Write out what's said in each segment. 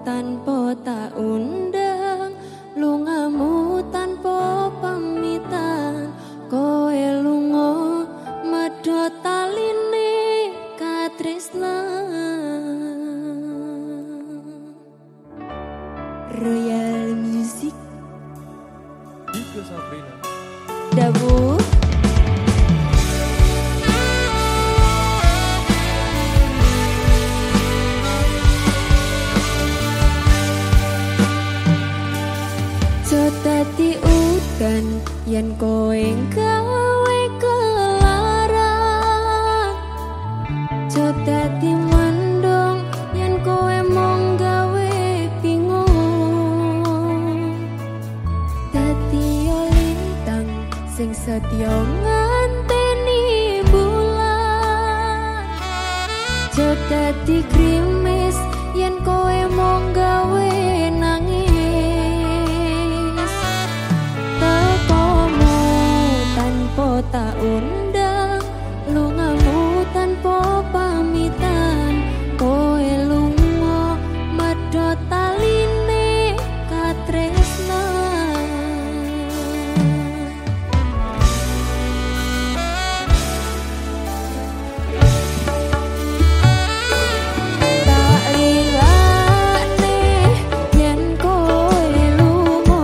tanpa tak undang, lungamu tanpa pamitan, koe lunga medhot taline katresnan. Royal Music Juga Sabrina Dabu dadi udan yen kowe gawe kelaran, aja dadi mendung yen kowe mung gawe bingung. Dadi lintang sing setya nganteni bulan, aja dadi krimis yen kowe mung gawe nangis. Tak undang, lungamu tanpa pamitan, koe lunga medhot taline katresnan. Tak lilane yen koe lunga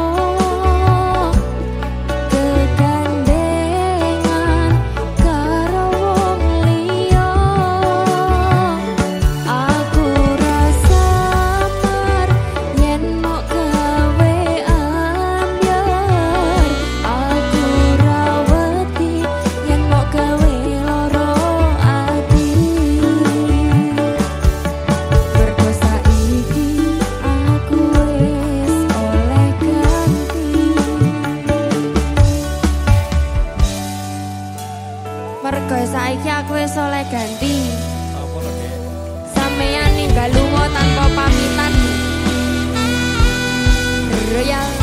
mergo saiki aku wis oleh ganti. Apa lagi? Sampeyan ninggal lunga tanpa pamitan. Royal